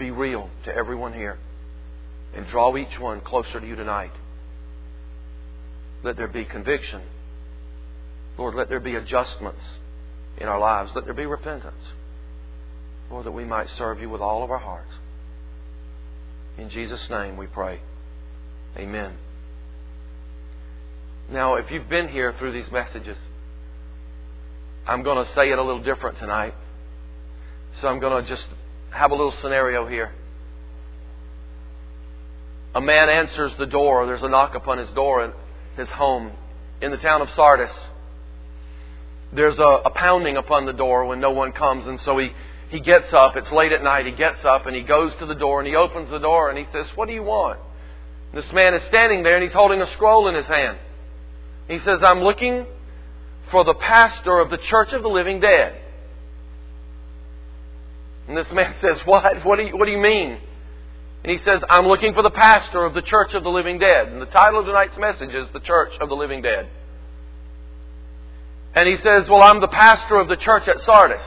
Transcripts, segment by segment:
be real to everyone here and draw each one closer to You tonight. Let there be conviction. Lord, let there be adjustments in our lives. Let there be repentance. Lord, that we might serve You with all of our hearts. In Jesus' name we pray. Amen. Now, if you've been here through these messages, I'm going to say it a little different tonight. So I'm going to just have a little scenario here. A man answers the door. There's a knock upon his door in his home in the town of Sardis. There's a pounding upon the door when no one comes. And so he gets up. It's late at night. He gets up and he goes to the door and he opens the door and he says, "What do you want?" And this man is standing there and he's holding a scroll in his hand. He says, "I'm looking for the pastor of the Church of the Living Dead." And this man says, "What? What do you mean?" And he says, "I'm looking for the pastor of the Church of the Living Dead." And the title of tonight's message is The Church of the Living Dead. And he says, "Well, I'm the pastor of the church at Sardis."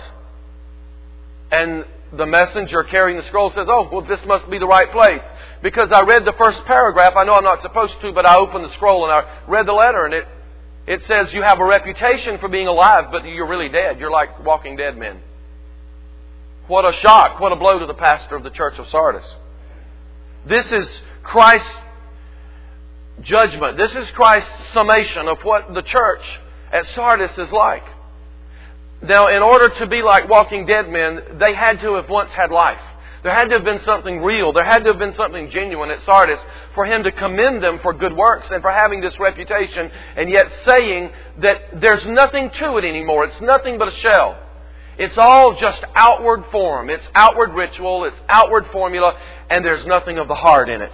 And the messenger carrying the scroll says, "Oh, well, this must be the right place. Because I read the first paragraph. I know I'm not supposed to, but I opened the scroll and I read the letter. And it says you have a reputation for being alive, but you're really dead. You're like walking dead men." What a shock. What a blow to the pastor of the church of Sardis. This is Christ's judgment. This is Christ's summation of what the church at Sardis is like. Now, in order to be like walking dead men, they had to have once had life. There had to have been something real. There had to have been something genuine at Sardis for Him to commend them for good works and for having this reputation, and yet saying that there's nothing to it anymore. It's nothing but a shell. It's all just outward form. It's outward ritual. It's outward formula. And there's nothing of the heart in it.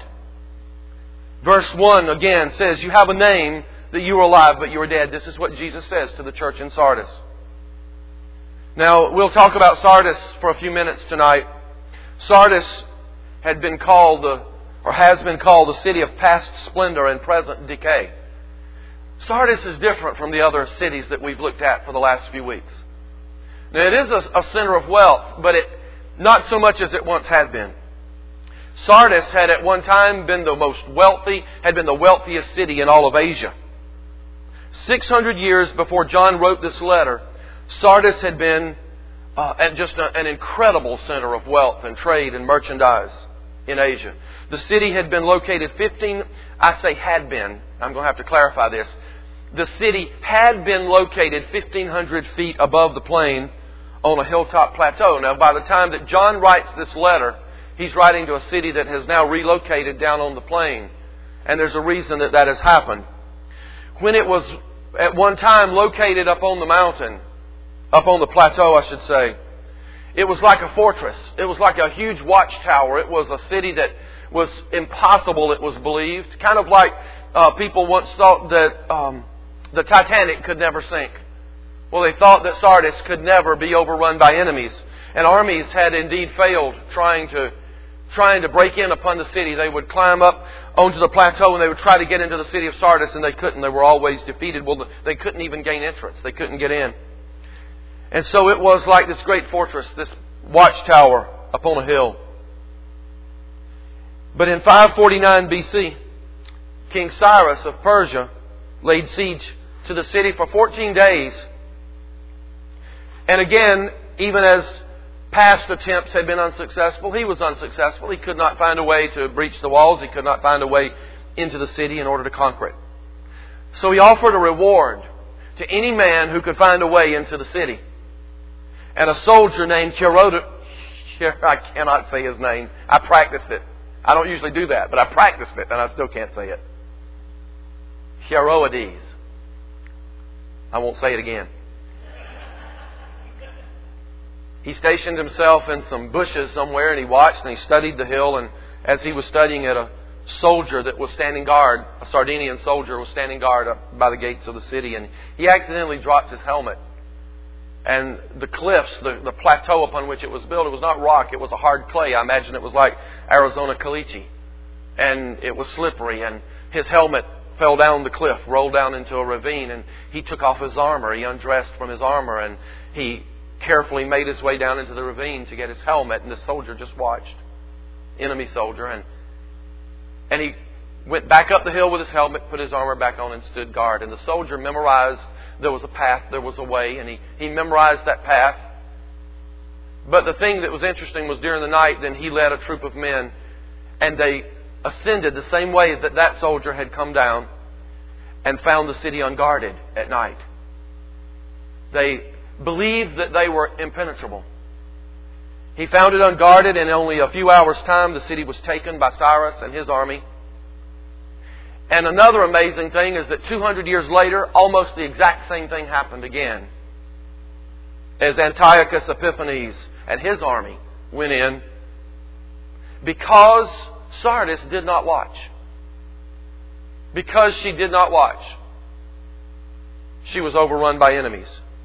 Verse 1 again says, "You have a name that you are alive, but you are dead." This is what Jesus says to the church in Sardis. Now, we'll talk about Sardis for a few minutes tonight. Sardis had been called, or has been called, the city of past splendor and present decay. Sardis is different from the other cities that we've looked at for the last few weeks. Now, it is a center of wealth, but not so much as it once had been. Sardis had at one time been the wealthiest city in all of Asia. 600 years before John wrote this letter, Sardis had been an incredible center of wealth and trade and merchandise in Asia. The city had been located had been. I'm going to have to clarify this. The city had been located 1,500 feet above the plain on a hilltop plateau. Now, by the time that John writes this letter, he's writing to a city that has now relocated down on the plain. And there's a reason that has happened. When it was at one time located up on the mountain, up on the plateau, I should say, it was like a fortress. It was like a huge watchtower. It was a city that was impossible, it was believed. Kind of like people once thought that the Titanic could never sink. Well, they thought that Sardis could never be overrun by enemies. And armies had indeed failed trying to break in upon the city. They would climb up onto the plateau and they would try to get into the city of Sardis, and they couldn't. They were always defeated. Well, they couldn't even gain entrance. They couldn't get in. And so it was like this great fortress, this watchtower upon a hill. But in 549 BC, King Cyrus of Persia laid siege to the city for 14 days. And again, even as past attempts had been unsuccessful, he was unsuccessful. He could not find a way to breach the walls. He could not find a way into the city in order to conquer it. So he offered a reward to any man who could find a way into the city. And a soldier named I cannot say his name. I practiced it. I don't usually do that, but I practiced it and I still can't say it. Herodes. I won't say it again. He stationed himself in some bushes somewhere and he watched and he studied the hill, and as he was studying it, a soldier that was standing guard, a Sardinian soldier was standing guard up by the gates of the city, and he accidentally dropped his helmet. And the cliffs, the plateau upon which it was built, it was not rock, it was a hard clay. I imagine it was like Arizona caliche. And it was slippery, and his helmet fell down the cliff, rolled down into a ravine, and he took off his armor. He undressed from his armor, and he carefully made his way down into the ravine to get his helmet, and the soldier just watched. enemy soldier. And he went back up the hill with his helmet, put his armor back on, and stood guard. And the soldier memorized there was a path, there was a way, and he memorized that path. But the thing that was interesting was during the night, then he led a troop of men, and they ascended the same way that that soldier had come down and found the city unguarded at night. They believed that they were impenetrable. He found it unguarded, and in only a few hours' time the city was taken by Cyrus and his army. And another amazing thing is that 200 years later, almost the exact same thing happened again. As Antiochus Epiphanes and his army went in, because Sardis did not watch. Because she did not watch, she was overrun by enemies.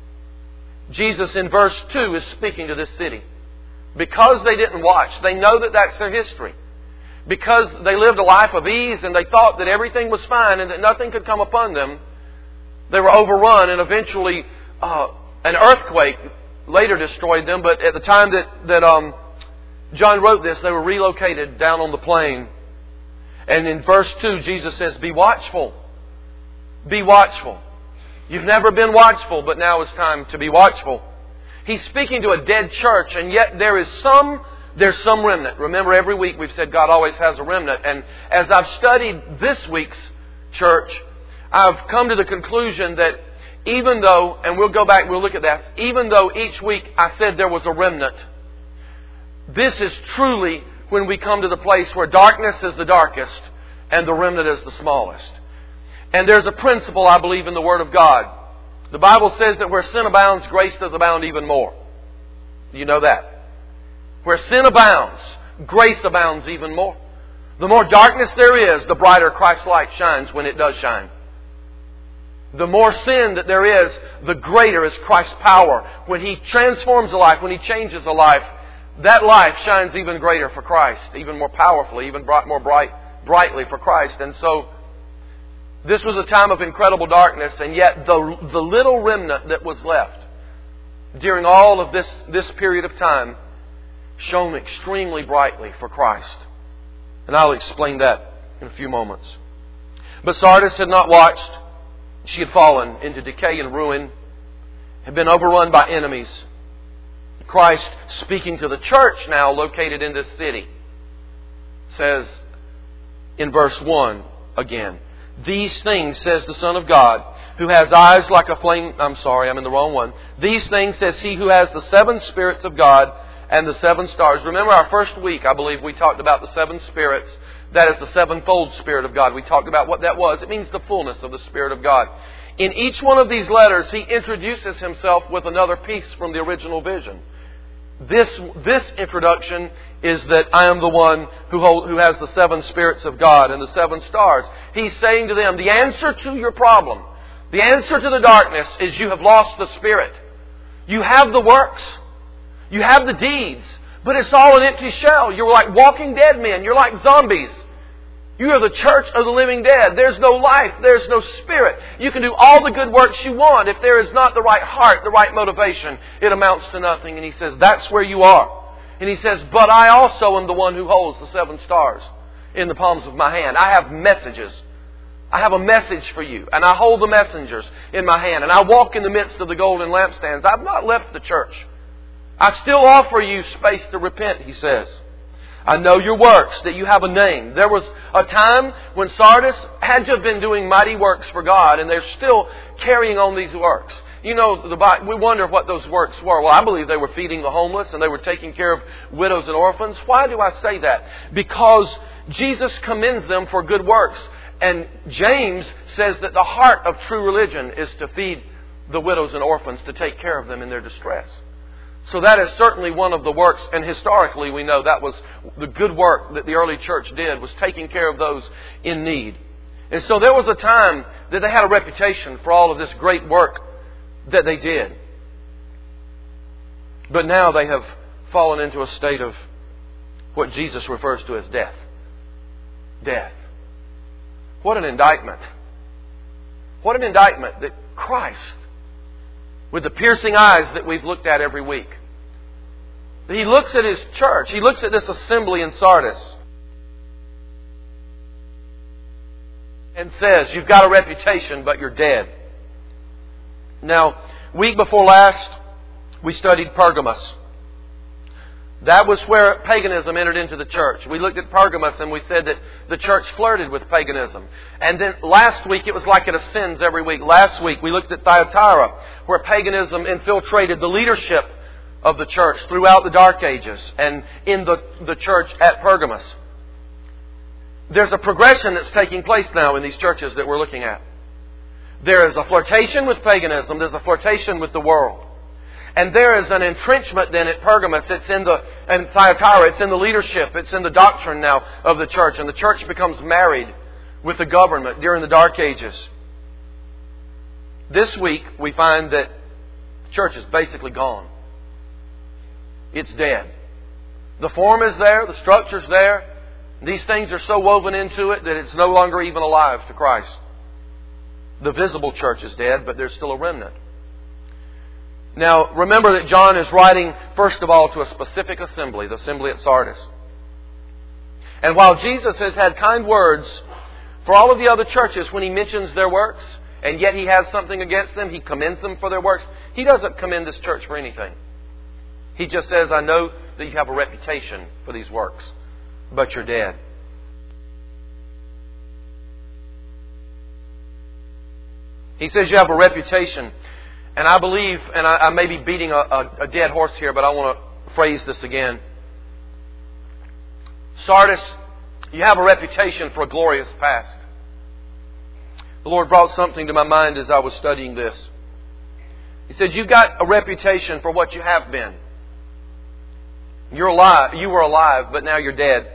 Jesus in verse 2 is speaking to this city. Because they didn't watch, they know that that's their history. Because they lived a life of ease and they thought that everything was fine and that nothing could come upon them, they were overrun, and eventually an earthquake later destroyed them. But at the time that John wrote this, they were relocated down on the plain. And in verse 2, Jesus says, be watchful. Be watchful. You've never been watchful, but now it's time to be watchful. He's speaking to a dead church, and yet there's some remnant. Remember, every week we've said God always has a remnant. And as I've studied this week's church, I've come to the conclusion that even though, and we'll go back, we'll look at that, even though each week I said there was a remnant, this is truly when we come to the place where darkness is the darkest and the remnant is the smallest. And there's a principle, I believe, in the Word of God. The Bible says that where sin abounds, grace does abound even more. You know that. Where sin abounds, grace abounds even more. The more darkness there is, the brighter Christ's light shines when it does shine. The more sin that there is, the greater is Christ's power. When He transforms a life, when He changes a life, that life shines even greater for Christ, even more powerfully, even more brightly for Christ. And so, this was a time of incredible darkness, and yet the little remnant that was left during all of this period of time shone extremely brightly for Christ. And I'll explain that in a few moments. But Sardis had not watched. She had fallen into decay and ruin, had been overrun by enemies. Christ, speaking to the church now located in this city, says in verse 1 again, these things, says the Son of God, who has eyes like a flame... I'm sorry, I'm in the wrong one. These things, says He who has the 7 spirits of God and the 7 stars. Remember our first week, I believe, we talked about the 7 spirits. That is the 7-fold Spirit of God. We talked about what that was. It means the fullness of the Spirit of God. In each one of these letters, He introduces Himself with another piece from the original vision. This introduction is that I am the one who has the 7 spirits of God and the 7 stars. He's saying to them, the answer to your problem, the answer to the darkness is you have lost the Spirit. You have the works. You have the deeds. But it's all an empty shell. You're like walking dead men. You're like zombies. You are the church of the living dead. There's no life. There's no spirit. You can do all the good works you want. If there is not the right heart, the right motivation, it amounts to nothing. And He says, that's where you are. And He says, but I also am the one who holds the 7 stars in the palms of my hand. I have messages. I have a message for you. And I hold the messengers in my hand. And I walk in the midst of the golden lampstands. I've not left the church. I still offer you space to repent, He says. I know your works, that you have a name. There was a time when Sardis had to have been doing mighty works for God, and they're still carrying on these works. You know, we wonder what those works were. Well, I believe they were feeding the homeless and they were taking care of widows and orphans. Why do I say that? Because Jesus commends them for good works. And James says that the heart of true religion is to feed the widows and orphans, to take care of them in their distress. So that is certainly one of the works, and historically we know that was the good work that the early church did, was taking care of those in need. And so there was a time that they had a reputation for all of this great work that they did. But now they have fallen into a state of what Jesus refers to as death. Death. What an indictment. What an indictment that Christ, with the piercing eyes that we've looked at every week, He looks at His church. He looks at this assembly in Sardis and says, you've got a reputation, but you're dead. Now, week before last, we studied Pergamos. That was where paganism entered into the church. We looked at Pergamos and we said that the church flirted with paganism. And then last week, it was like it ascends every week. Last week, we looked at Thyatira, where paganism infiltrated the leadership of the church throughout the Dark Ages and in the church at Pergamos. There's a progression that's taking place now in these churches that we're looking at. There is a flirtation with paganism. There's a flirtation with the world. And there is an entrenchment then at Pergamos. It's in and Thyatira. It's in the leadership. It's in the doctrine now of the church. And the church becomes married with the government during the Dark Ages. This week we find that the church is basically gone. It's dead. The form is there. The structure's there. These things are so woven into it that it's no longer even alive to Christ. The visible church is dead, but there's still a remnant. Now, remember that John is writing, first of all, to a specific assembly, the assembly at Sardis. And while Jesus has had kind words for all of the other churches when He mentions their works, and yet He has something against them, He commends them for their works, He doesn't commend this church for anything. He just says, I know that you have a reputation for these works, but you're dead. He says you have a reputation. And I believe, and I may be beating a dead horse here, but I want to phrase this again. Sardis, you have a reputation for a glorious past. The Lord brought something to my mind as I was studying this. He said, you've got a reputation for what you have been. You're alive. You were alive, but now you're dead.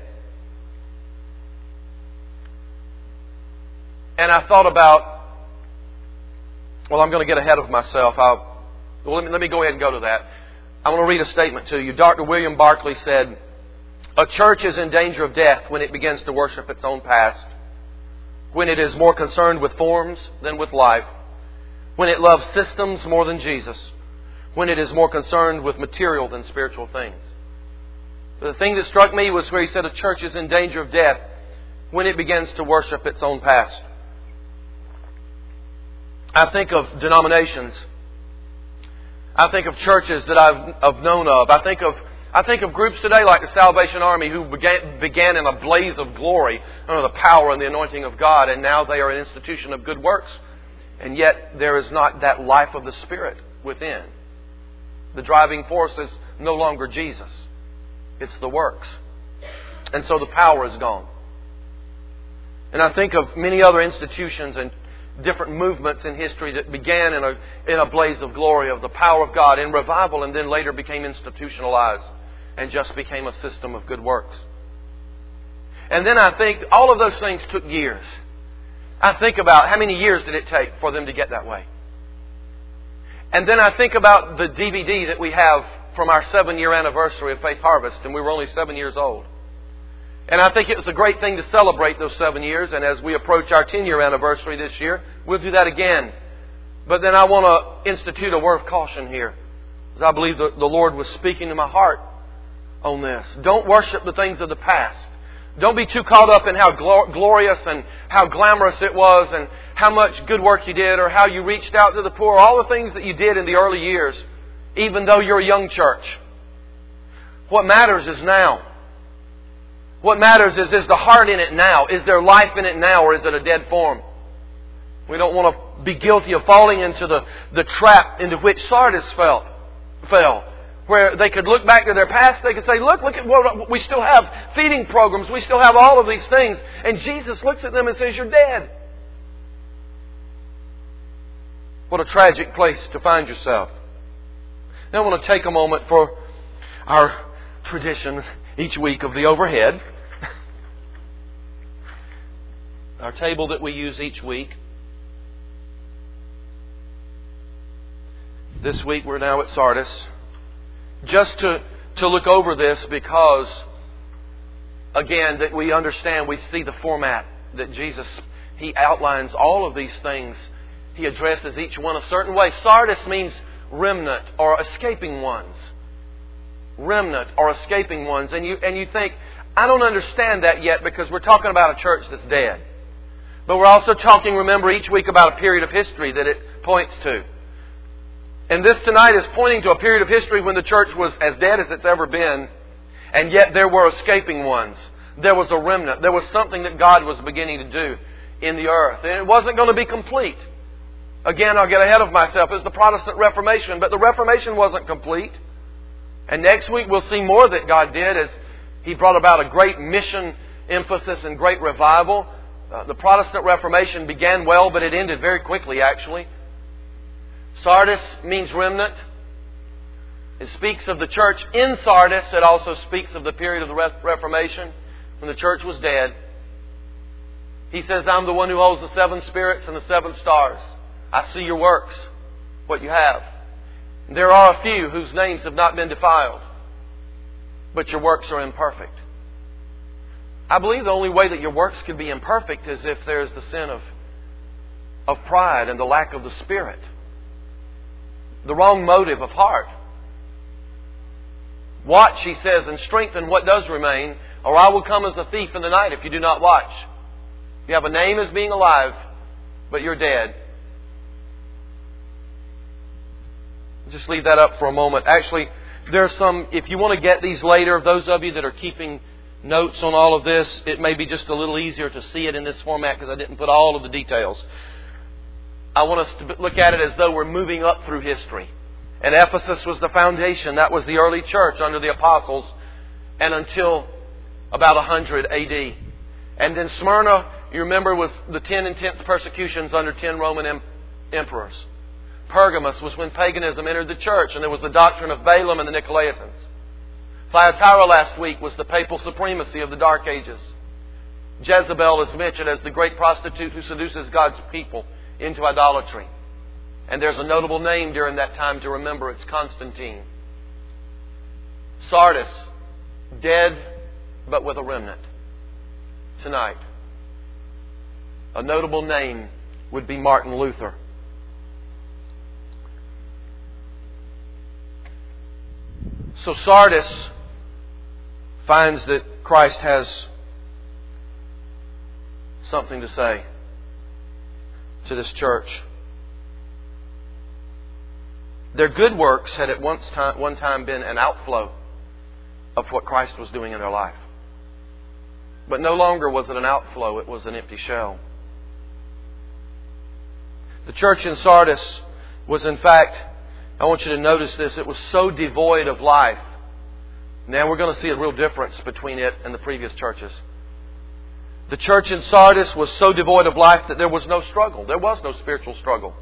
And I thought about, well, I'm going to get ahead of myself. Let me go ahead and go to that. I want to read a statement to you. Dr. William Barclay said, a church is in danger of death when it begins to worship its own past, when it is more concerned with forms than with life, when it loves systems more than Jesus, when it is more concerned with material than spiritual things. The thing that struck me was where he said a church is in danger of death when it begins to worship its own past. I think of denominations. I think of churches that I've known of. I think of groups today like the Salvation Army who began in a blaze of glory under the power and the anointing of God, and now they are an institution of good works. And yet there is not that life of the Spirit within. The driving force is no longer Jesus. It's the works. And so the power is gone. And I think of many other institutions and different movements in history that began in a blaze of glory of the power of God in revival, and then later became institutionalized and just became a system of good works. And then I think all of those things took years. I think about how many years did it take for them to get that way. And then I think about the DVD that we have from our 7-year anniversary of Faith Harvest, and we were only 7 years old. And I think it was a great thing to celebrate those 7 years. And as we approach our 10-year anniversary this year, we'll do that again. But then I want to institute a word of caution here, because I believe the Lord was speaking to my heart on this. Don't worship the things of the past. Don't be too caught up in how glorious and how glamorous it was and how much good work you did or how you reached out to the poor. All the things that you did in the early years, even though you're a young church. What matters is now. What matters is the heart in it now? Is there life in it now, or is it a dead form? We don't want to be guilty of falling into the trap into which Sardis fell. Where they could look back to their past, they could say, look at what we still have feeding programs, we still have all of these things. And Jesus looks at them and says, you're dead. What a tragic place to find yourself. Now I want to take a moment for our tradition each week of the overhead. Our table that we use each week. This week we're now at Sardis. Just to look over this because, again, that we understand, we see the format that Jesus, He outlines all of these things. He addresses each one a certain way. Sardis means remnant or escaping ones. remnant or escaping ones. And you think, I don't understand that yet because we're talking about a church that's dead. But we're also talking, remember, each week about a period of history that it points to. And this tonight is pointing to a period of history when the church was as dead as it's ever been. And yet there were escaping ones. There was a remnant. There was something that God was beginning to do in the earth. And it wasn't going to be complete. Again, I'll get ahead of myself. It's the Protestant Reformation. But the Reformation wasn't complete. And next week we'll see more that God did as He brought about a great mission emphasis and great revival. The Protestant Reformation began well, but it ended very quickly, actually. Sardis means remnant. It speaks of the church in Sardis. It also speaks of the period of the Reformation when the church was dead. He says, I'm the one who holds the 7 spirits and the 7 stars. I see your works, what you have. There are a few whose names have not been defiled, but your works are imperfect. I believe the only way that your works can be imperfect is if there's the sin of pride and the lack of the Spirit. The wrong motive of heart. Watch, He says, and strengthen what does remain, or I will come as a thief in the night if you do not watch. You have a name as being alive, but you're dead. Just leave that up for a moment. Actually, there's some, if you want to get these later, those of you that are keeping notes on all of this, it may be just a little easier to see it in this format because I didn't put all of the details. I want us to look at it as though we're moving up through history. And Ephesus was the foundation. That was the early church under the apostles and until about 100 AD. And then Smyrna, you remember, was the 10 intense persecutions under 10 Roman emperors. Pergamos was when paganism entered the church and there was the doctrine of Balaam and the Nicolaitans. Thyatira last week was the papal supremacy of the Dark Ages. Jezebel is mentioned as the great prostitute who seduces God's people into idolatry. And there's a notable name during that time to remember. It's Constantine. Sardis, dead but with a remnant. Tonight, a notable name would be Martin Luther. So Sardis finds that Christ has something to say to this church. Their good works had at one time been an outflow of what Christ was doing in their life. But no longer was it an outflow, it was an empty shell. The church in Sardis was, in fact, I want you to notice this, it was so devoid of life. Now we're going to see a real difference between it and the previous churches. The church in Sardis was so devoid of life that there was no struggle. There was no spiritual struggle.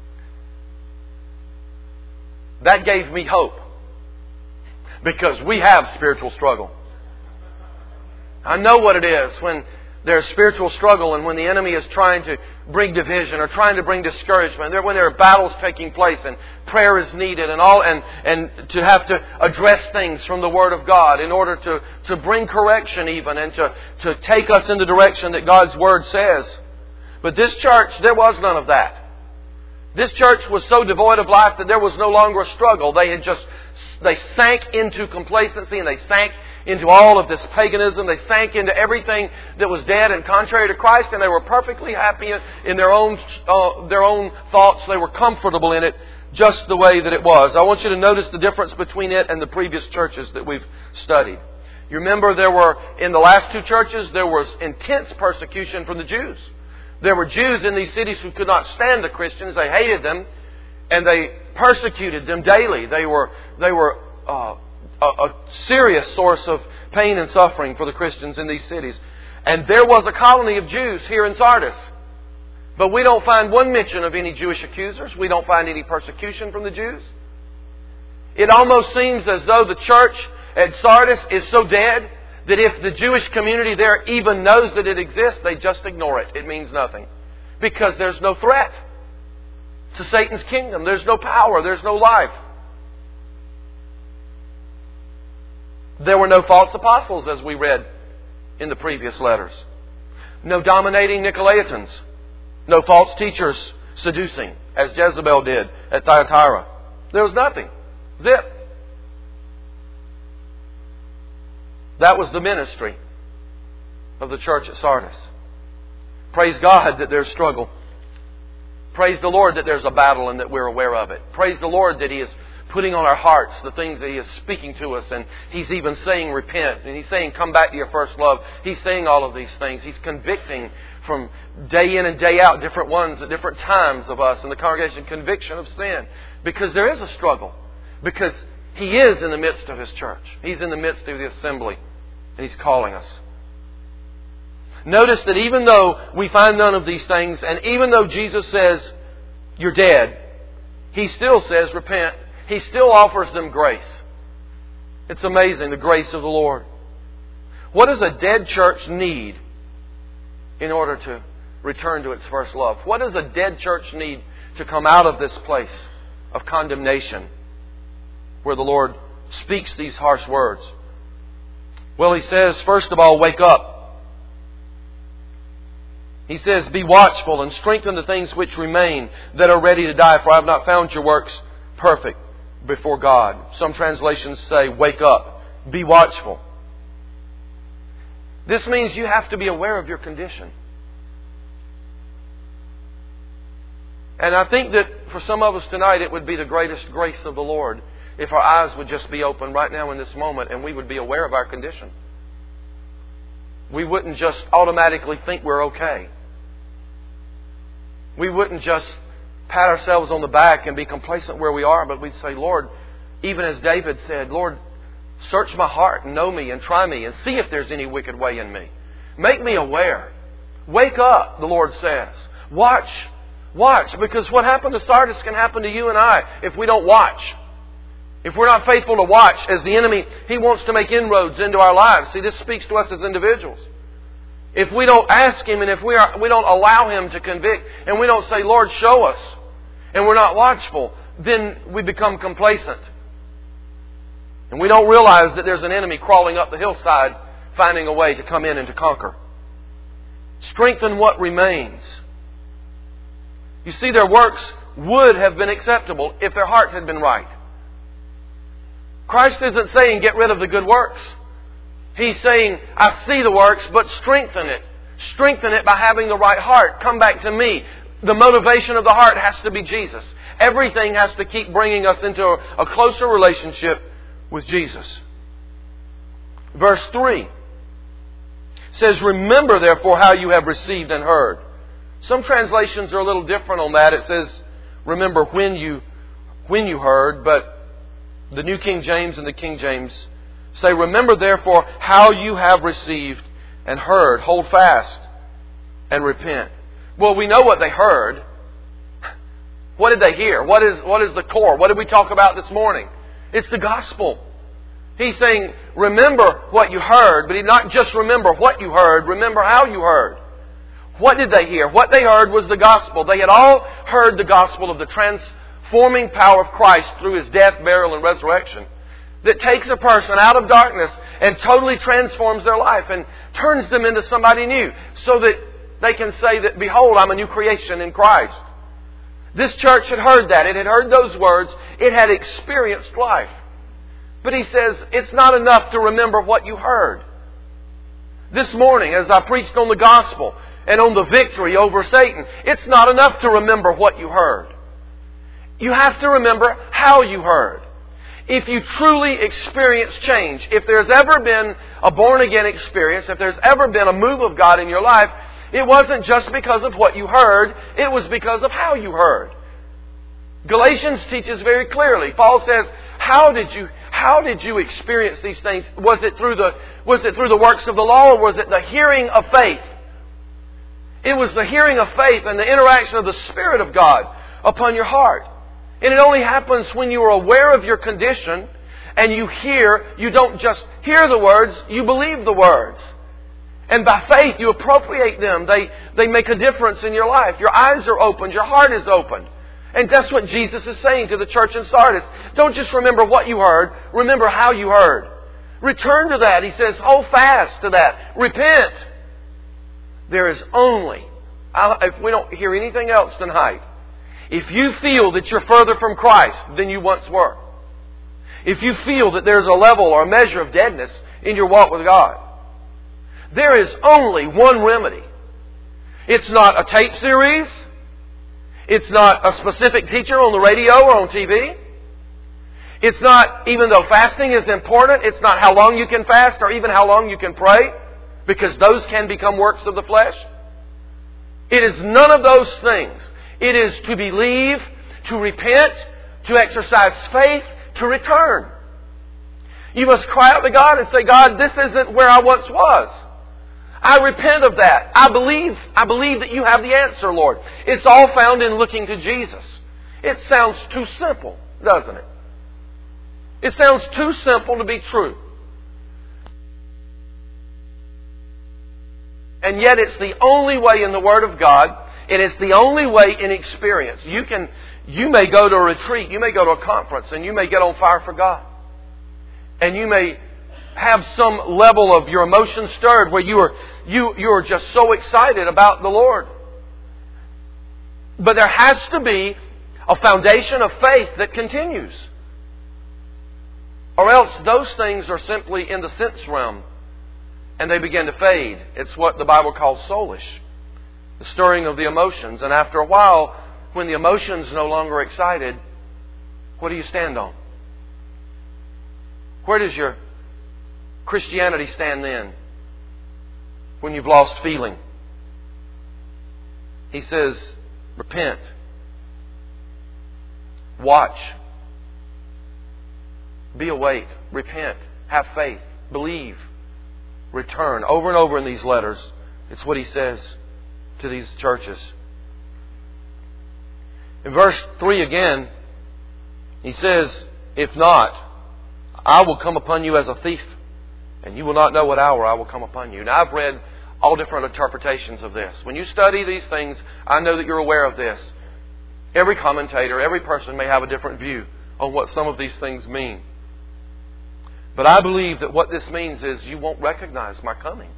That gave me hope. Because we have spiritual struggle. I know what it is when there's spiritual struggle and when the enemy is trying to bring division or trying to bring discouragement. When there are battles taking place and prayer is needed and to have to address things from the Word of God in order to bring correction even and to take us in the direction that God's Word says. But this church, there was none of that. This church was so devoid of life that there was no longer a struggle. They sank into complacency and they sank into all of this paganism. They sank into everything that was dead and contrary to Christ, and they were perfectly happy in their own thoughts. They were comfortable in it just the way that it was. I want you to notice the difference between it and the previous churches that we've studied. You remember in the last two churches, there was intense persecution from the Jews. There were Jews in these cities who could not stand the Christians. They hated them and they persecuted them daily. They were a serious source of pain and suffering for the Christians in these cities. And there was a colony of Jews here in Sardis. But we don't find one mention of any Jewish accusers. We don't find any persecution from the Jews. It almost seems as though the church at Sardis is so dead that if the Jewish community there even knows that it exists, they just ignore it. It means nothing. Because there's no threat to Satan's kingdom. There's no power. There's no life. There were no false apostles, as we read in the previous letters. No dominating Nicolaitans. No false teachers seducing, as Jezebel did at Thyatira. There was nothing. Zip. That was the ministry of the church at Sardis. Praise God that there's struggle. Praise the Lord that there's a battle and that we're aware of it. Praise the Lord that He is putting on our hearts the things that He is speaking to us. And He's even saying repent. And He's saying come back to your first love. He's saying all of these things. He's convicting from day in and day out different ones at different times of us in the congregation. Conviction of sin. Because there is a struggle. Because He is in the midst of His church. He's in the midst of the assembly. And He's calling us. Notice that even though we find none of these things, and even though Jesus says, you're dead, He still says, repent. He still offers them grace. It's amazing, the grace of the Lord. What does a dead church need in order to return to its first love? What does a dead church need to come out of this place of condemnation where the Lord speaks these harsh words? Well, He says, first of all, wake up. He says, be watchful and strengthen the things which remain that are ready to die, for I have not found your works perfect before God. Some translations say, wake up, be watchful. This means you have to be aware of your condition. And I think that for some of us tonight, it would be the greatest grace of the Lord if our eyes would just be open right now in this moment and we would be aware of our condition. We wouldn't just automatically think we're okay. We wouldn't just pat ourselves on the back and be complacent where we are, but we'd say, Lord, even as David said, Lord, search my heart and know me and try me and see if there's any wicked way in me. Make me aware. Wake up, the Lord says. Watch. Watch. Because what happened to Sardis can happen to you and I if we don't watch. If we're not faithful to watch, as the enemy, he wants to make inroads into our lives. See, this speaks to us as individuals. If we don't ask Him and if we don't allow Him to convict and we don't say, Lord, show us, and we're not watchful, then we become complacent. And we don't realize that there's an enemy crawling up the hillside, finding a way to come in and to conquer. Strengthen what remains. You see, their works would have been acceptable if their heart had been right. Christ isn't saying get rid of the good works. He's saying, I see the works, but strengthen it. Strengthen it by having the right heart. Come back to me. The motivation of the heart has to be Jesus. Everything has to keep bringing us into a closer relationship with Jesus. Verse 3 says, remember therefore how you have received and heard. Some translations are a little different on that. It says, remember when you heard, but the New King James and the King James say, remember therefore how you have received and heard. Hold fast and repent. Well, we know what they heard. What did they hear? What is the core? What did we talk about this morning? It's the gospel. He's saying, remember what you heard, but not just remember what you heard, remember how you heard. What did they hear? What they heard was the gospel. They had all heard the gospel of the transforming power of Christ through His death, burial, and resurrection, that takes a person out of darkness and totally transforms their life and turns them into somebody new so that they can say that, behold, I'm a new creation in Christ. This church had heard that. It had heard those words. It had experienced life. But He says, it's not enough to remember what you heard. This morning, as I preached on the gospel and on the victory over Satan, it's not enough to remember what you heard. You have to remember how you heard. If you truly experience change, if there's ever been a born-again experience, if there's ever been a move of God in your life, it wasn't just because of what you heard, it was because of how you heard. Galatians teaches very clearly. Paul says, how did you experience these things? Was it through the works of the law, or was it the hearing of faith? It was the hearing of faith and the interaction of the Spirit of God upon your heart. And it only happens when you are aware of your condition and you don't just hear the words, you believe the words. And by faith you appropriate them. They make a difference in your life. Your eyes are opened, your heart is opened. And that's what Jesus is saying to the church in Sardis. Don't just remember what you heard, remember how you heard. Return to that. He says, hold fast to that. Repent. There is only, if we don't hear anything else tonight, if you feel that you're further from Christ than you once were, if you feel that there's a level or a measure of deadness in your walk with God. There is only one remedy. It's not a tape series. It's not a specific teacher on the radio or on TV. It's not, even though fasting is important, it's not how long you can fast or even how long you can pray, because those can become works of the flesh. It is none of those things. It is to believe, to repent, to exercise faith, to return. You must cry out to God and say, God, this isn't where I once was. I repent of that. I believe that you have the answer, Lord. It's all found in looking to Jesus. It sounds too simple, doesn't it? It sounds too simple to be true. And yet it's the only way in the Word of God, and it's the only way in experience. You may go to a retreat, you may go to a conference, and you may get on fire for God. And you may have some level of your emotions stirred where you are just so excited about the Lord. But there has to be a foundation of faith that continues. Or else those things are simply in the sense realm and they begin to fade. It's what the Bible calls soulish. The stirring of the emotions. And after a while, when the emotion's no longer excited, what do you stand on? Where does your Christianity stand then? When you've lost feeling. He says, repent. Watch. Be awake. Repent. Have faith. Believe. Return. Over and over in these letters, it's what he says to these churches. In verse 3 again, he says, if not, I will come upon you as a thief, and you will not know what hour I will come upon you. Now, I've read all different interpretations of this. When you study these things, I know that you're aware of this. Every commentator, every person may have a different view on what some of these things mean. But I believe that what this means is you won't recognize my coming.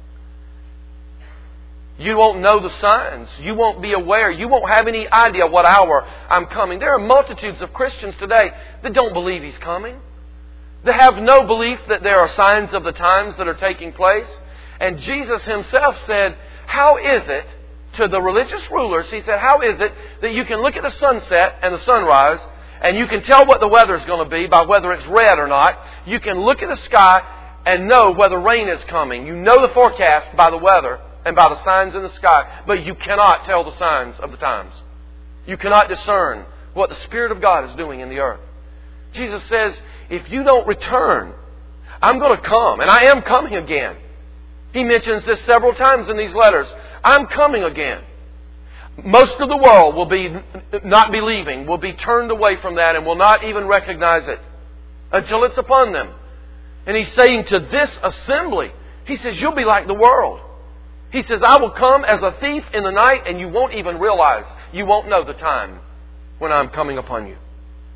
You won't know the signs. You won't be aware. You won't have any idea what hour I'm coming. There are multitudes of Christians today that don't believe He's coming. They have no belief that there are signs of the times that are taking place. And Jesus Himself said, how is it to the religious rulers, He said, how is it that you can look at the sunset and the sunrise and you can tell what the weather is going to be by whether it's red or not. You can look at the sky and know whether rain is coming. You know the forecast by the weather and by the signs in the sky, but you cannot tell the signs of the times. You cannot discern what the Spirit of God is doing in the earth. Jesus says, if you don't return, I'm going to come, and I am coming again. He mentions this several times in these letters. I'm coming again. Most of the world will be not believing, will be turned away from that and will not even recognize it until it's upon them. And He's saying to this assembly, He says, you'll be like the world. He says, I will come as a thief in the night and you won't even realize, you won't know the time when I'm coming upon you.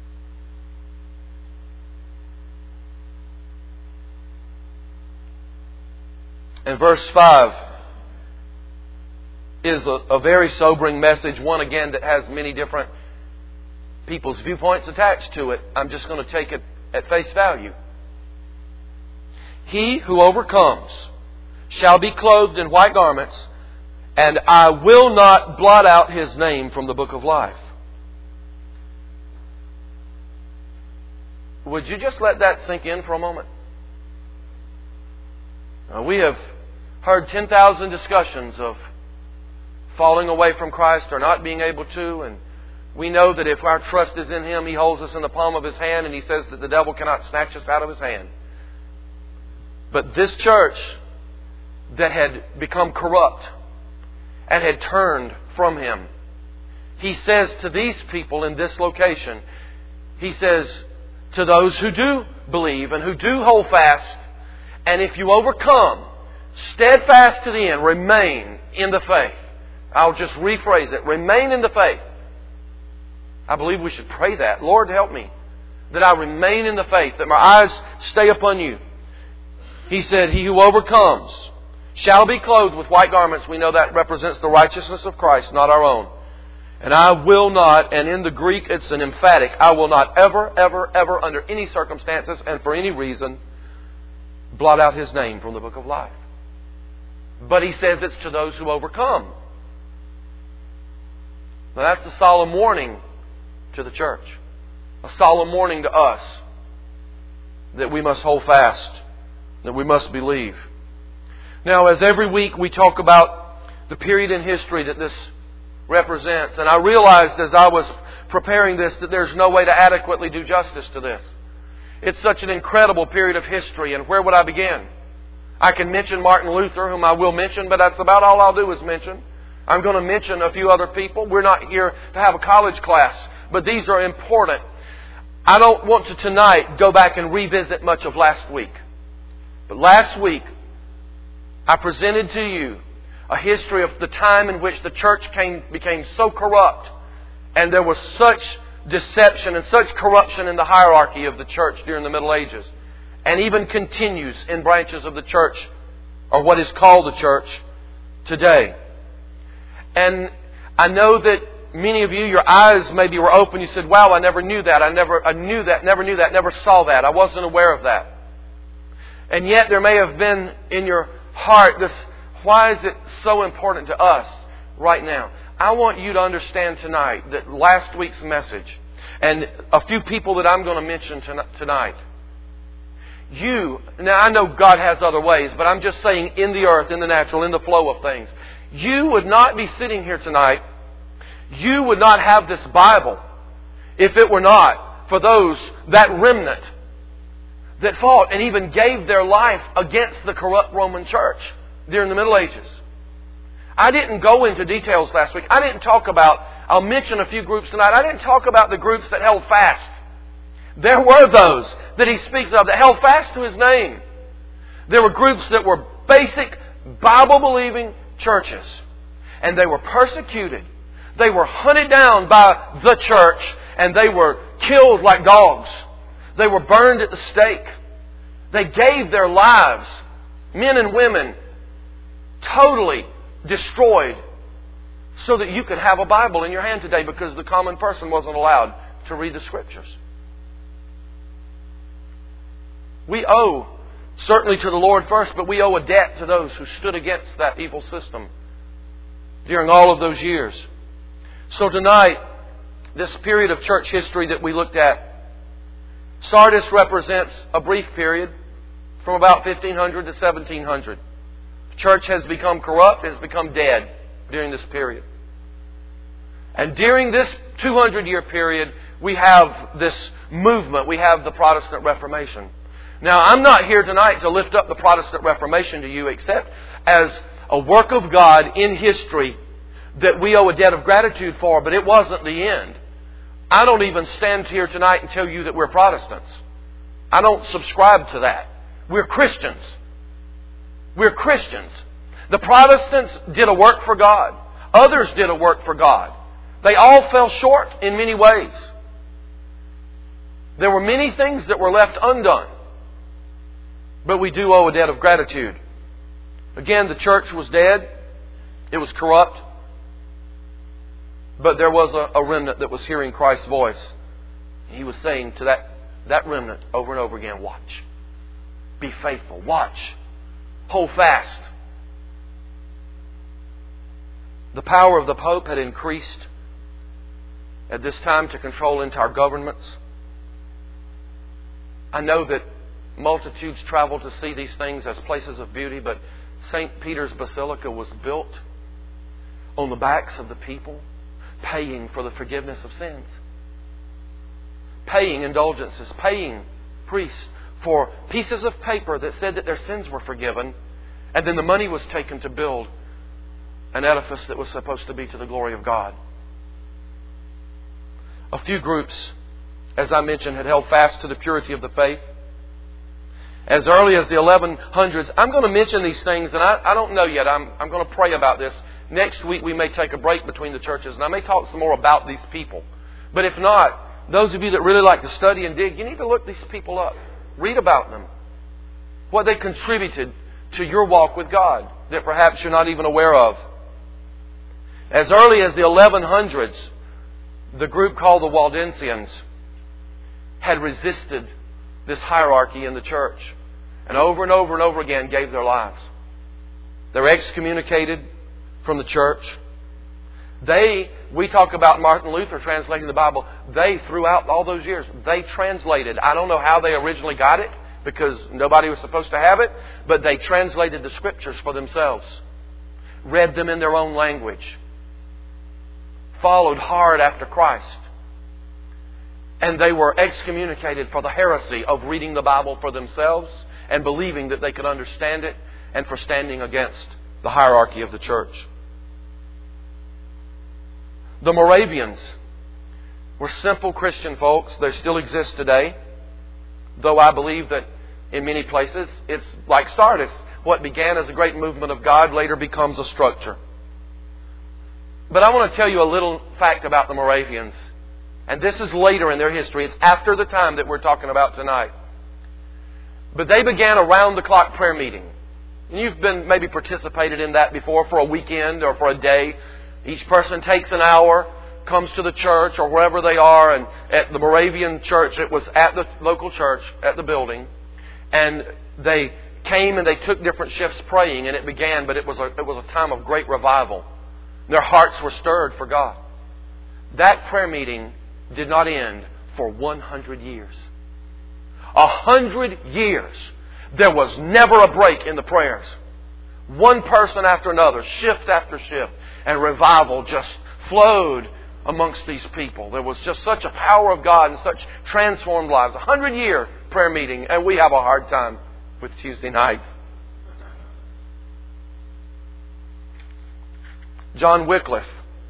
And verse 5 is a very sobering message. One, again, that has many different people's viewpoints attached to it. I'm just going to take it at face value. He who overcomes shall be clothed in white garments, and I will not blot out his name from the book of life. Would you just let that sink in for a moment? We have heard 10,000 discussions of falling away from Christ or not being able to, and we know that if our trust is in Him, He holds us in the palm of His hand, and He says that the devil cannot snatch us out of His hand. But this church that had become corrupt and had turned from Him, He says to these people in this location, He says to those who do believe and who do hold fast, and if you overcome, steadfast to the end, remain in the faith. I'll just rephrase it. Remain in the faith. I believe we should pray that. Lord, help me that I remain in the faith, that my eyes stay upon You. He said, he who overcomes shall be clothed with white garments. We know that represents the righteousness of Christ, not our own. And I will not, and in the Greek it's an emphatic, I will not ever, ever, ever, under any circumstances and for any reason, blot out his name from the book of life. But He says it's to those who overcome. Now that's a solemn warning to the church. A solemn warning to us that we must hold fast, that we must believe. Now, as every week we talk about the period in history that this represents, and I realized as I was preparing this that there's no way to adequately do justice to this. It's such an incredible period of history, and where would I begin? I can mention Martin Luther, whom I will mention, but that's about all I'll do is mention. I'm going to mention a few other people. We're not here to have a college class, but these are important. I don't want to tonight go back and revisit much of last week. But last week, I presented to you a history of the time in which the church became so corrupt, and there was such deception and such corruption in the hierarchy of the church during the Middle Ages, and even continues in branches of the church, or what is called the church, today. And I know that many of you, your eyes maybe were open. You said, wow, I never knew that. I knew that, never saw that. I wasn't aware of that. And yet there may have been in your heart this, why is it so important to us right now? I want you to understand tonight that last week's message, and a few people that I'm going to mention tonight, now I know God has other ways, but I'm just saying in the earth, in the natural, in the flow of things, you would not be sitting here tonight, you would not have this Bible if it were not for that remnant that fought and even gave their life against the corrupt Roman church during the Middle Ages. I didn't go into details last week. I didn't talk about, I'll mention a few groups tonight. I didn't talk about the groups that held fast. There were those that he speaks of that held fast to His name. There were groups that were basic Bible-believing churches. And they were persecuted. They were hunted down by the church, and they were killed like dogs. They were burned at the stake. They gave their lives, men and women, totally destroyed, so that you could have a Bible in your hand today, because the common person wasn't allowed to read the Scriptures. We owe certainly to the Lord first, but we owe a debt to those who stood against that evil system during all of those years. So tonight, this period of church history that we looked at, Sardis represents a brief period from about 1500 to 1700. The church has become corrupt, it has become dead during this period. And during this 200-year period, we have this movement. We have the Protestant Reformation. Now, I'm not here tonight to lift up the Protestant Reformation to you, except as a work of God in history that we owe a debt of gratitude for, but it wasn't the end. I don't even stand here tonight and tell you that we're Protestants. I don't subscribe to that. We're Christians. We're Christians. The Protestants did a work for God. Others did a work for God. They all fell short in many ways. There were many things that were left undone. But we do owe a debt of gratitude. Again, the church was dead. It was corrupt. But there was a remnant that was hearing Christ's voice. He was saying to that remnant over and over again, watch. Be faithful. Watch. Hold fast. The power of the Pope had increased at this time to control entire governments. I know that multitudes travel to see these things as places of beauty, but St. Peter's Basilica was built on the backs of the people, paying for the forgiveness of sins, paying indulgences, paying priests for pieces of paper that said that their sins were forgiven, and then the money was taken to build an edifice that was supposed to be to the glory of God. A few groups, as I mentioned, had held fast to the purity of the faith. As early as the 1100s, I'm going to mention these things, and I don't know yet. I'm going to pray about this. Next week we may take a break between the churches, and I may talk some more about these people. But if not, those of you that really like to study and dig, you need to look these people up. Read about them. What they contributed to your walk with God that perhaps you're not even aware of. As early as the 1100s, the group called the Waldensians had resisted this hierarchy in the church. and over and over and over again gave their lives. They were excommunicated from the church. We talk about Martin Luther translating the Bible. They, throughout all those years, they translated. I don't know how they originally got it, because nobody was supposed to have it, but they translated the Scriptures for themselves. Read them in their own language. Followed hard after Christ. And they were excommunicated for the heresy of reading the Bible for themselves and believing that they could understand it, and for standing against the hierarchy of the church. The Moravians were simple Christian folks. They still exist today. Though I believe that in many places it's like Sardis. What began as a great movement of God later becomes a structure. But I want to tell you a little fact about the Moravians. And this is later in their history. It's after the time that we're talking about tonight. But they began a round-the-clock prayer meeting. And you've been maybe participated in that before for a weekend or for a day. Each person takes an hour, comes to the church or wherever they are. And at the Moravian church, it was at the local church, at the building. And they came and they took different shifts praying, and it began, but it was a time of great revival. Their hearts were stirred for God. That prayer meeting did not end for 100 years. 100 years. There was never a break in the prayers. One person after another, shift after shift, and revival just flowed amongst these people. There was just such a power of God and such transformed lives. 100-year prayer meeting, and we have a hard time with Tuesday nights. John Wycliffe,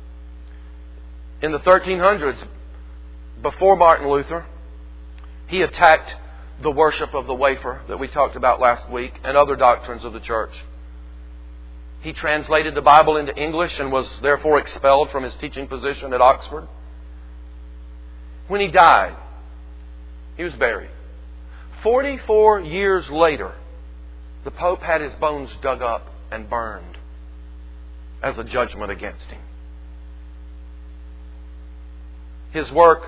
in the 1300s, before Martin Luther, he attacked the worship of the wafer that we talked about last week and other doctrines of the church. He translated the Bible into English and was therefore expelled from his teaching position at Oxford. When he died, he was buried. 44 years later, the Pope had his bones dug up and burned as a judgment against him. His work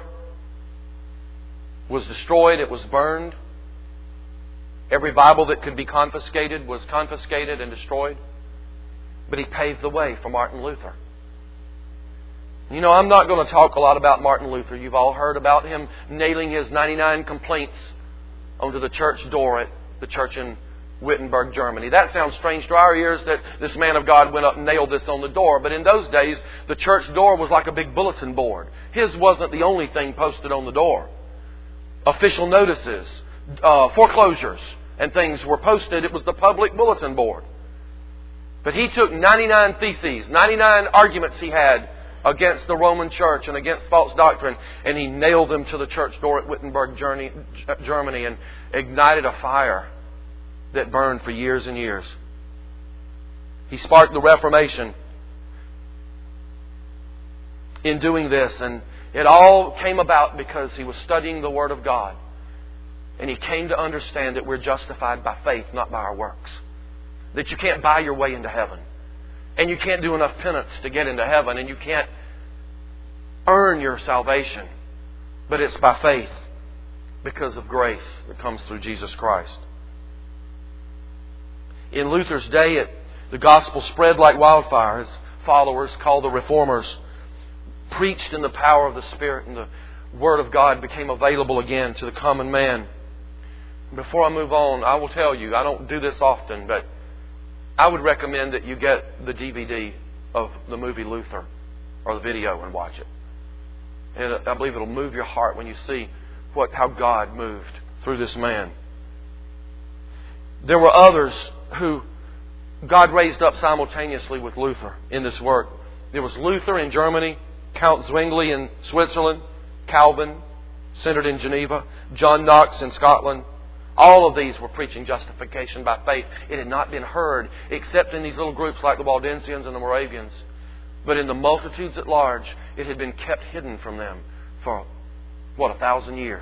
was destroyed. It was burned. Every Bible that could be confiscated was confiscated and destroyed. But he paved the way for Martin Luther. You know, I'm not going to talk a lot about Martin Luther. You've all heard about him nailing his 99 complaints onto the church door at the church in Wittenberg, Germany. That sounds strange to our ears that this man of God went up and nailed this on the door. But in those days, the church door was like a big bulletin board. His wasn't the only thing posted on the door. Official notices, foreclosures, and things were posted. It was the public bulletin board. But he took 99 theses, 99 arguments he had against the Roman Church and against false doctrine, and he nailed them to the church door at Wittenberg, Germany, and ignited a fire that burned for years and years. He sparked the Reformation in doing this, and it all came about because he was studying the Word of God. And he came to understand that we're justified by faith, not by our works. That you can't buy your way into heaven. And you can't do enough penance to get into heaven. And you can't earn your salvation. But it's by faith, because of grace that comes through Jesus Christ. In Luther's day, the gospel spread like wildfire. His followers, called the Reformers, preached in the power of the Spirit, and the Word of God became available again to the common man. Before I move on, I will tell you, I don't do this often, but I would recommend that you get the DVD of the movie Luther, or the video, and watch it. And I believe it'll move your heart when you see how God moved through this man. There were others who God raised up simultaneously with Luther in this work. There was Luther in Germany, Count Zwingli in Switzerland, Calvin, centered in Geneva, John Knox in Scotland. All of these were preaching justification by faith. It had not been heard except in these little groups like the Waldensians and the Moravians. But in the multitudes at large, it had been kept hidden from them for, 1,000 years.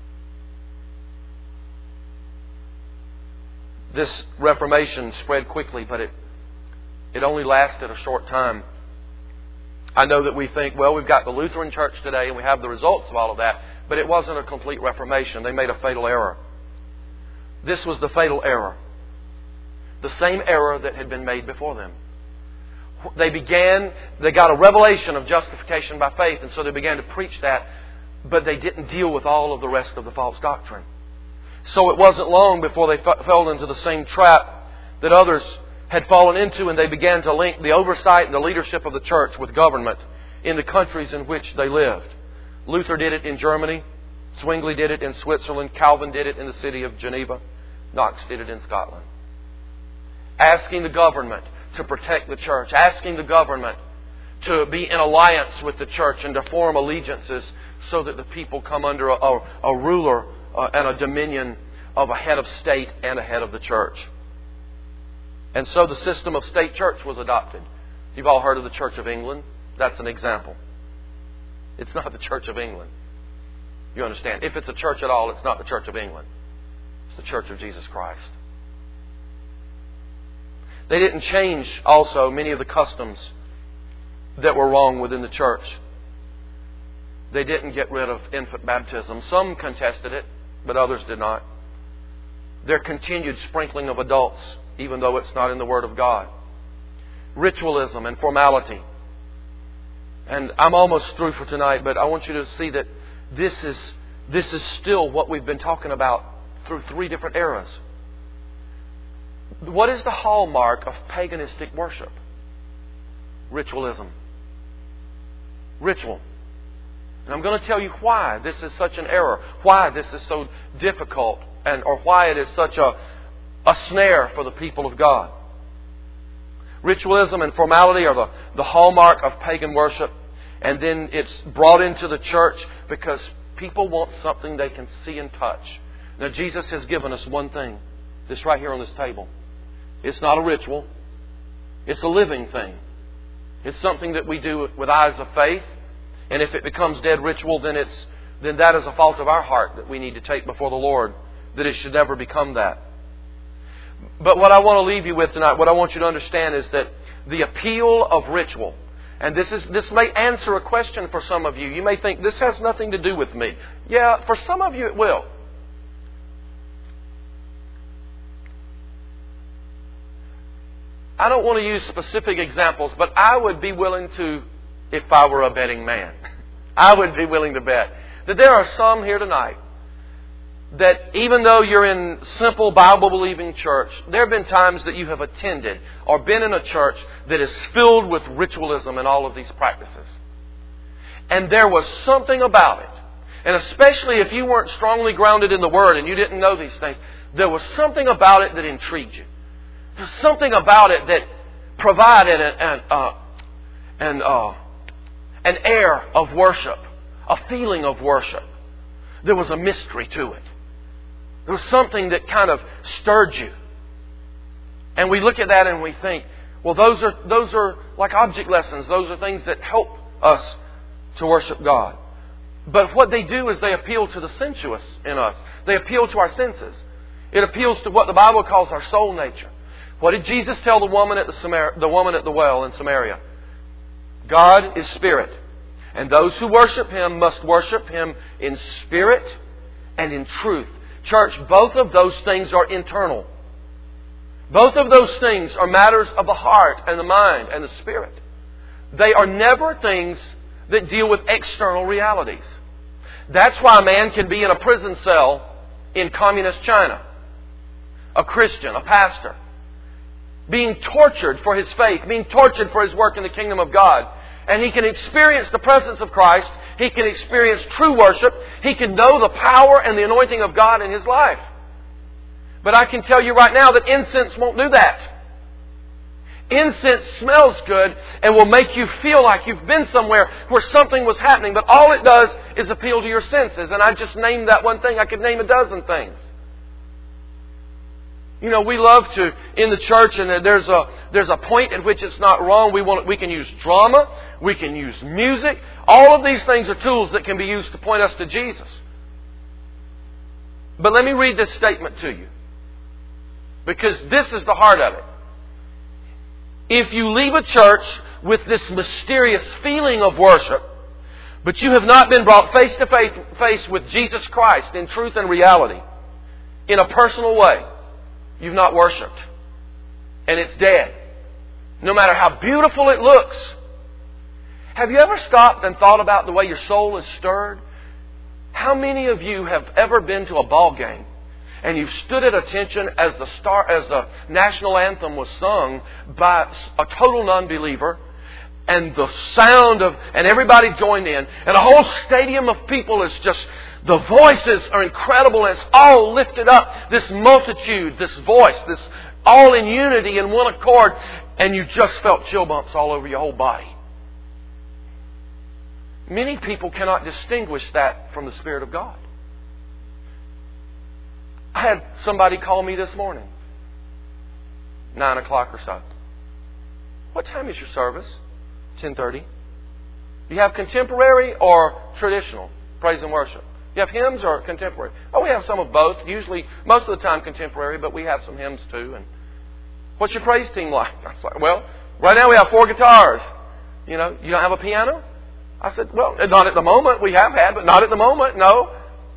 This Reformation spread quickly, but it only lasted a short time. I know that we think, well, we've got the Lutheran Church today and we have the results of all of that, but it wasn't a complete Reformation. They made a fatal error. This was the fatal error. The same error that had been made before them. They got a revelation of justification by faith, and so they began to preach that, but they didn't deal with all of the rest of the false doctrine. So it wasn't long before they fell into the same trap that others had fallen into, and they began to link the oversight and the leadership of the church with government in the countries in which they lived. Luther did it in Germany. Zwingli did it in Switzerland. Calvin did it in the city of Geneva. Knox did it in Scotland. Asking the government to protect the church. Asking the government to be in alliance with the church and to form allegiances so that the people come under a ruler and a dominion of a head of state and a head of the church. And so the system of state church was adopted. You've all heard of the Church of England. That's an example. It's not the Church of England. You understand? If it's a church at all, it's not the Church of England. It's the Church of Jesus Christ. They didn't change also many of the customs that were wrong within the church. They didn't get rid of infant baptism. Some contested it, but others did not. Their continued sprinkling of adults, even though it's not in the Word of God. Ritualism and formality. And I'm almost through for tonight, but I want you to see that this is still what we've been talking about through 3 different eras. What is the hallmark of paganistic worship? Ritualism. Ritual. And I'm going to tell you why this is such an error, why this is so difficult, or why it is such a snare for the people of God. Ritualism and formality are the hallmark of pagan worship. And then it's brought into the church because people want something they can see and touch. Now Jesus has given us one thing. This right here on this table. It's not a ritual. It's a living thing. It's something that we do with eyes of faith. And if it becomes dead ritual, then that is a fault of our heart that we need to take before the Lord. That it should never become that. But what I want to leave you with tonight, what I want you to understand is that the appeal of ritual, and this may answer a question for some of you. You may think, this has nothing to do with me. Yeah, for some of you it will. I don't want to use specific examples, but I would be willing to, if I were a betting man, I would be willing to bet that there are some here tonight that even though you're in simple Bible-believing church, there have been times that you have attended or been in a church that is filled with ritualism and all of these practices. And there was something about it, and especially if you weren't strongly grounded in the Word and you didn't know these things, there was something about it that intrigued you. There's something about it that provided an air of worship, a feeling of worship. There was a mystery to it. There was something that kind of stirred you. And we look at that and we think, well, those are like object lessons. Those are things that help us to worship God. But what they do is they appeal to the sensuous in us. They appeal to our senses. It appeals to what the Bible calls our soul nature. What did Jesus tell the woman at the well in Samaria? God is spirit. And those who worship Him must worship Him in spirit and in truth. Church, both of those things are internal. Both of those things are matters of the heart and the mind and the spirit. They are never things that deal with external realities. That's why a man can be in a prison cell in communist China. A Christian, a pastor, being tortured for his faith, being tortured for his work in the kingdom of God. And he can experience the presence of Christ. He can experience true worship. He can know the power and the anointing of God in his life. But I can tell you right now that incense won't do that. Incense smells good and will make you feel like you've been somewhere where something was happening. But all it does is appeal to your senses. And I just named that one thing. I could name a dozen things. You know, we love to, in the church, and there's a point at which it's not wrong. We can use drama. We can use music. All of these things are tools that can be used to point us to Jesus. But let me read this statement to you, because this is the heart of it. If you leave a church with this mysterious feeling of worship, but you have not been brought face to face with Jesus Christ in truth and reality, in a personal way, you've not worshipped. And it's dead. No matter how beautiful it looks. Have you ever stopped and thought about the way your soul is stirred? How many of you have ever been to a ball game and you've stood at attention as the national anthem was sung by a total non-believer, and the sound and everybody joined in, and a whole stadium of people is just, the voices are incredible, and it's all lifted up, this multitude, this voice, this all in unity in one accord, and you just felt chill bumps all over your whole body. Many people cannot distinguish that from the Spirit of God. I had somebody call me this morning, 9 o'clock or so. What time is your service? 10:30. Do you have contemporary or traditional praise and worship? You have hymns or contemporary? Oh, we have some of both. Usually, most of the time contemporary, but we have some hymns too. And what's your praise team like? I was like, well, right now we have 4 guitars. You don't have a piano? I said, well, not at the moment. We have had, but not at the moment. No.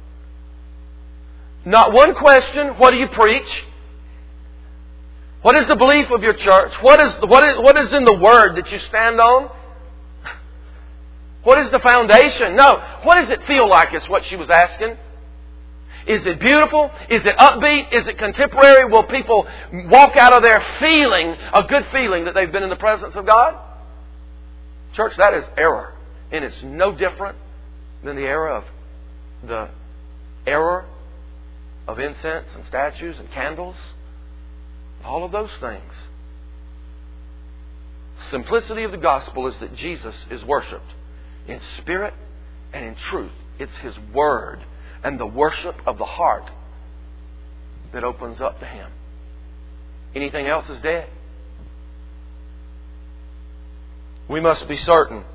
Not one question. What do you preach? What is the belief of your church? What is in the Word that you stand on? What is the foundation? No. What does it feel like is what she was asking. Is it beautiful? Is it upbeat? Is it contemporary? Will people walk out of there feeling a good feeling that they've been in the presence of God? Church, that is error. And it's no different than the error of incense and statues and candles. All of those things. Simplicity of the gospel is that Jesus is worshipped in spirit and in truth. It's His Word and the worship of the heart that opens up to Him. Anything else is dead. We must be certain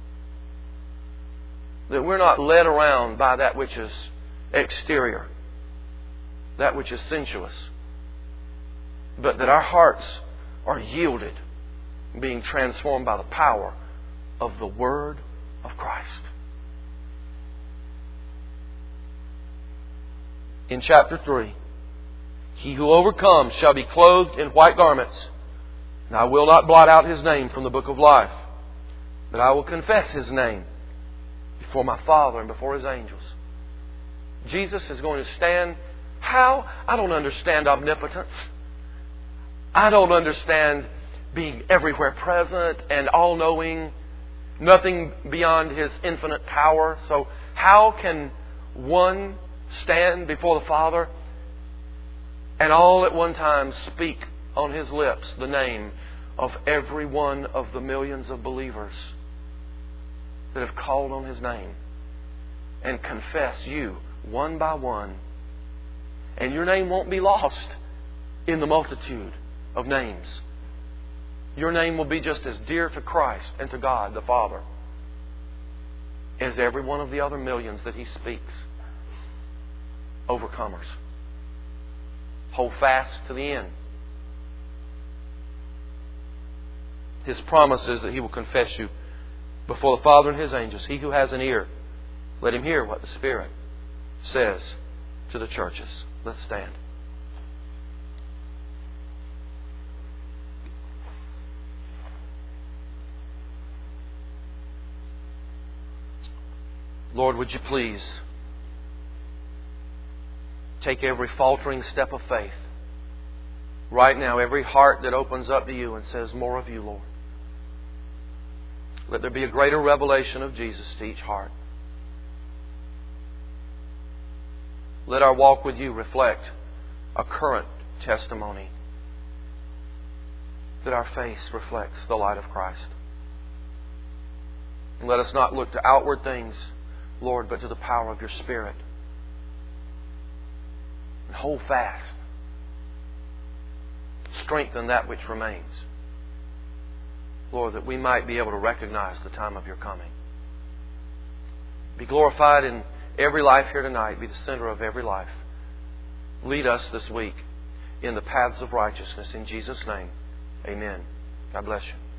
that we're not led around by that which is exterior, that which is sensuous, but that our hearts are yielded, being transformed by the power of the Word of Christ. In chapter 3, he who overcomes shall be clothed in white garments, and I will not blot out his name from the book of life, but I will confess his name before my Father and before His angels. Jesus is going to stand. How? I don't understand omnipotence. I don't understand being everywhere present and all-knowing. Nothing beyond His infinite power. So how can one stand before the Father and all at one time speak on His lips the name of every one of the millions of believers that have called on His name and confess you one by one? And your name won't be lost in the multitude of names. Your name will be just as dear to Christ and to God the Father as every one of the other millions that He speaks. Overcomers. Hold fast to the end. His promise is that He will confess you before the Father and His angels. He who has an ear, let him hear what the Spirit says to the churches. Let's stand. Lord, would you please take every faltering step of faith right now, every heart that opens up to you and says, more of you, Lord. Let there be a greater revelation of Jesus to each heart. Let our walk with you reflect a current testimony that our face reflects the light of Christ. And let us not look to outward things, Lord, but to the power of your Spirit. And hold fast. Strengthen that which remains. Lord, that we might be able to recognize the time of your coming. Be glorified in every life here tonight. Be the center of every life. Lead us this week in the paths of righteousness. In Jesus' name, amen. God bless you.